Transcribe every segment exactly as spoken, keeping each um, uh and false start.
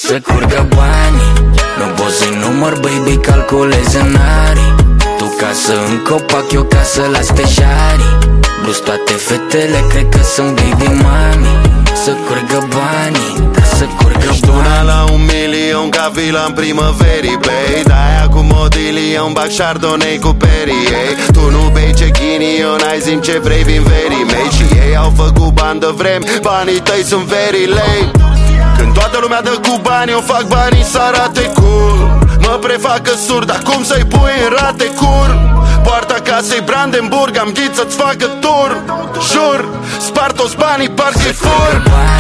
să curgă banii. Nu pot să-i număr, baby, calculez în arii. Tu casă în copac, eu casă la stejarii. Plus toate fetele cred că sunt baby mami. Să curgă banii, da, să curgă Ești una banii. la un milion ca vila în primăverii, bei. De-aia cu modilion bag Chardonnay cu Perrier. Tu nu bei ce ghinion, ai zim ce vrei, vin verii mei. Și ei au făcut bani de vremi, banii tăi sunt very lame. Când toată lumea dă cu bani, eu fac banii să arate cool. Mă prefacă surd, dar cum să-i pui în rate cur? Poarta casei Brandenburg, am ghid să-ți facă tur. Jur, spart toți banii, parcă-i fur.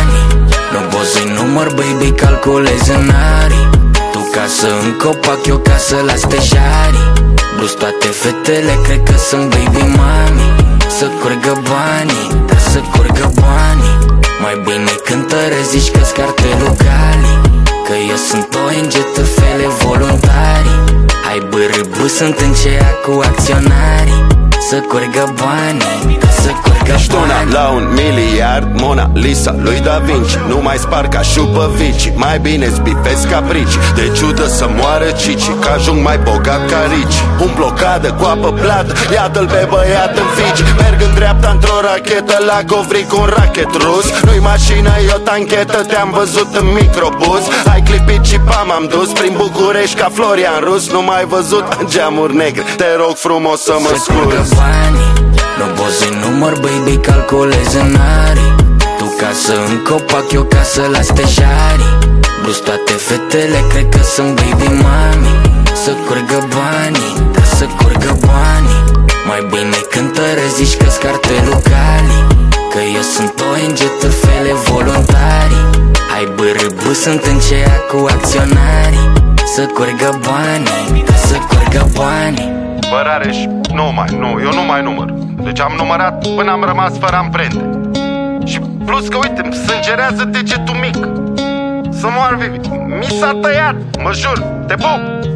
Nu pot să-i număr, baby, calculez în arii. Tu casă în copac, eu casă la stejarii. Plus toate fetele cred că sunt baby mami. Să curgă banii, da, să curgă banii. Mai bine cântărezi, zici că-s cartelul Cali. Că eu sunt O N G, târfele voluntarii. Hai bârâbâ, sunt în cea cu acționarii. Să curgă banii, să curgă Ești una banii. la un miliard, Mona Lisa lui Da Vinci. Nu mai spar ca șupă Vici, mai bine-ți bifezi caprici. De ciudă să moară Cici, că ajung mai bogat ca Rici. Un blocadă cu apă plată, iată-l pe băiat în fici. Merg în dreapta într-o rachetă, la Govric un rachet rus. Nu-i mașină, e o tanchetă, te-am văzut în microbus. Ai clipit și pam am dus prin București ca Florian Rus. Nu m-ai văzut în geamuri negre, te rog frumos să mă scuzi. Nu pot să-i număr, baby, calculez în arii. Tu casă în copac, eu casă la stejarii. Plus toate fetele cred că sunt baby mami. Să curgă banii, da, să curgă banii. Mai bine cântărezi, zici că-s cartelul Cali. Că eu sunt O N G, târfele voluntarii. Hai bârâbâ, sunt în cea cu acționarii. Să curgă banii, da, să curgă banii. Bă, Rareș, nu mai, nu, eu nu mai număr. Deci am numărat până am rămas fără amprente. Și plus că, uite, îmi sângerează degetul mic. Să moar Vivi. Mi s-a tăiat, mă jur, te pup!